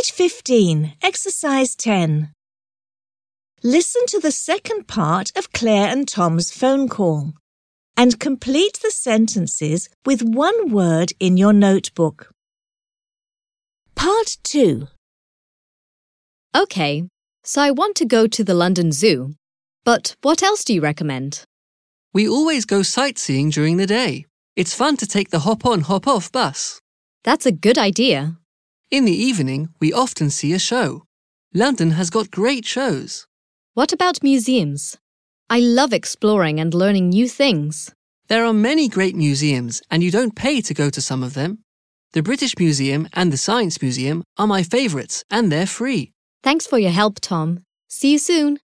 Page 15, Exercise 10. Listen to the second part of Claire and Tom's phone call and complete the sentences with one word in your notebook. Part 2. OK, so I want to go to the London Zoo. But what else do you recommend? We always go sightseeing during the day. It's fun to take the hop-on, hop-off bus. That's a good idea. In the evening, we often see a show. London has got great shows. What about museums? I love exploring and learning new things. There are many great museums, and you don't pay to go to some of them. The British Museum and the Science Museum are my favourites, and they're free. Thanks for your help, Tom. See you soon.